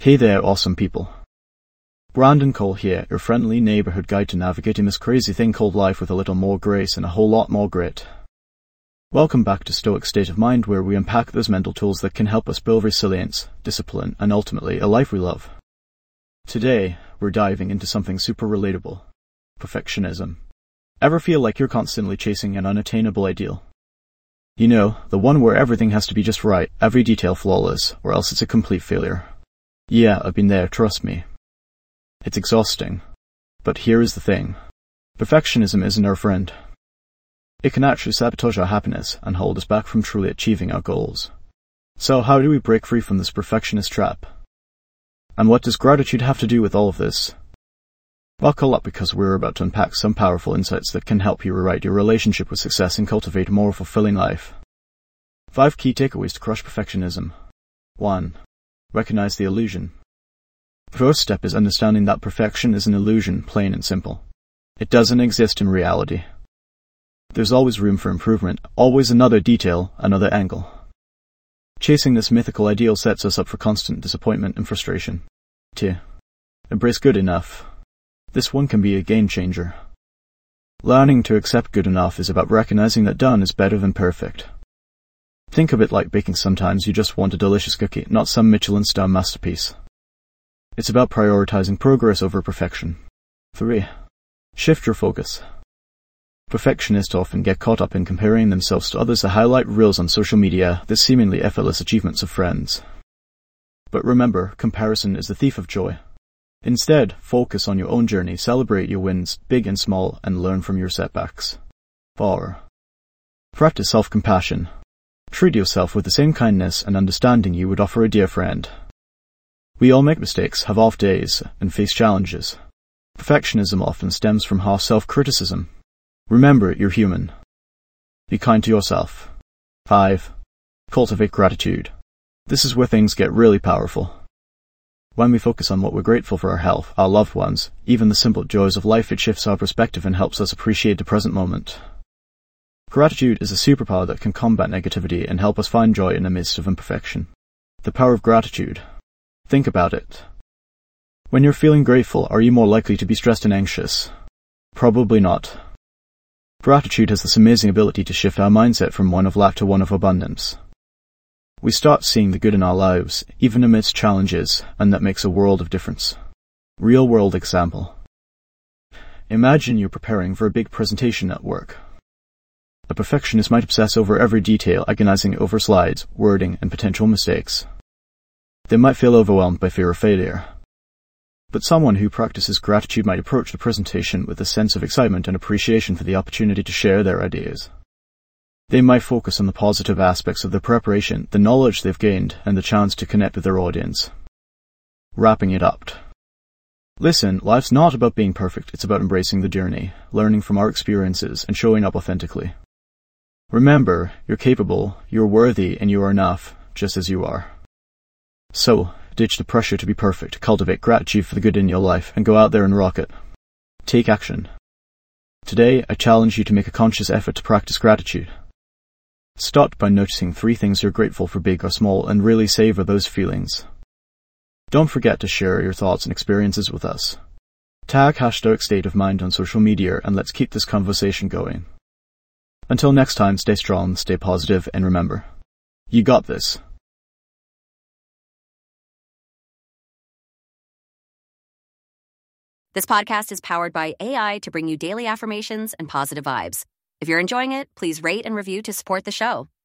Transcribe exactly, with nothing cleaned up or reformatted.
Hey there, awesome people. Brandon Cole here, your friendly neighborhood guide to navigating this crazy thing called life with a little more grace and a whole lot more grit. Welcome back to Stoic State of Mind, where we unpack those mental tools that can help us build resilience, discipline, and ultimately a life we love. Today, we're diving into something super relatable: perfectionism. Ever feel like you're constantly chasing an unattainable ideal? You know, the one where everything has to be just right, every detail flawless, or else it's a complete failure. Yeah, I've been there, trust me. It's exhausting. But here is the thing. Perfectionism isn't our friend. It can actually sabotage our happiness and hold us back from truly achieving our goals. So how do we break free from this perfectionist trap? And what does gratitude have to do with all of this? Buckle up, because we're about to unpack some powerful insights that can help you rewrite your relationship with success and cultivate a more fulfilling life. Five key takeaways to crush perfectionism. one. Recognize the illusion. The first step is understanding that perfection is an illusion, plain and simple. It doesn't exist in reality. There's always room for improvement, always another detail, another angle. Chasing this mythical ideal sets us up for constant disappointment and frustration. two. Embrace good enough. This one can be a game changer. Learning to accept good enough is about recognizing that done is better than perfect. Think of it like baking. Sometimes you just want a delicious cookie, not some Michelin-star masterpiece. It's about prioritizing progress over perfection. three. Shift your focus. Perfectionists often get caught up in comparing themselves to others, the highlight reels on social media, the seemingly effortless achievements of friends. But remember, comparison is the thief of joy. Instead, focus on your own journey, celebrate your wins, big and small, and learn from your setbacks. four. Practice self-compassion. Treat yourself with the same kindness and understanding you would offer a dear friend. We all make mistakes, have off days, and face challenges. Perfectionism often stems from harsh self-criticism. Remember, you're human. Be kind to yourself. five. Cultivate gratitude. This is where things get really powerful. When we focus on what we're grateful for, our health, our loved ones, even the simple joys of life, it shifts our perspective and helps us appreciate the present moment. Gratitude is a superpower that can combat negativity and help us find joy in the midst of imperfection. The power of gratitude. Think about it. When you're feeling grateful, are you more likely to be stressed and anxious? Probably not. Gratitude has this amazing ability to shift our mindset from one of lack to one of abundance. We start seeing the good in our lives, even amidst challenges, and that makes a world of difference. Real-world example. Imagine you're preparing for a big presentation at work. A perfectionist might obsess over every detail, agonizing over slides, wording, and potential mistakes. They might feel overwhelmed by fear of failure. But someone who practices gratitude might approach the presentation with a sense of excitement and appreciation for the opportunity to share their ideas. They might focus on the positive aspects of their preparation, the knowledge they've gained, and the chance to connect with their audience. Wrapping it up. Listen, life's not about being perfect, it's about embracing the journey, learning from our experiences, and showing up authentically. Remember, you're capable, you're worthy, and you are enough, just as you are. So, ditch the pressure to be perfect, cultivate gratitude for the good in your life, and go out there and rock it. Take action. Today, I challenge you to make a conscious effort to practice gratitude. Start by noticing three things you're grateful for, big or small, and really savor those feelings. Don't forget to share your thoughts and experiences with us. Tag hashtag State of Mind on social media, and let's keep this conversation going. Until next time, stay strong, stay positive, and remember, you got this. This podcast is powered by A I to bring you daily affirmations and positive vibes. If you're enjoying it, please rate and review to support the show.